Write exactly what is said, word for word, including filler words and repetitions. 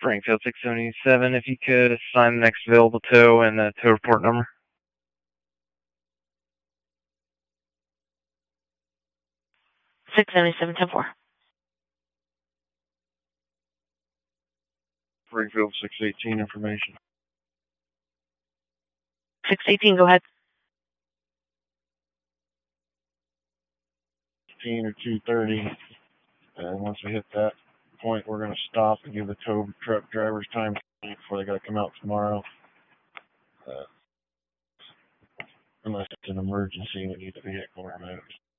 Springfield six seventy-seven, if you could assign the next available tow and the tow report number. six seventy-seven, ten four. Springfield six eighteen information. six eighteen, go ahead. fifteen or two thirty, and once we hit that point, we're going to stop and give the tow truck drivers time before they got to come out tomorrow. Uh, unless it's an emergency, we need the vehicle removed.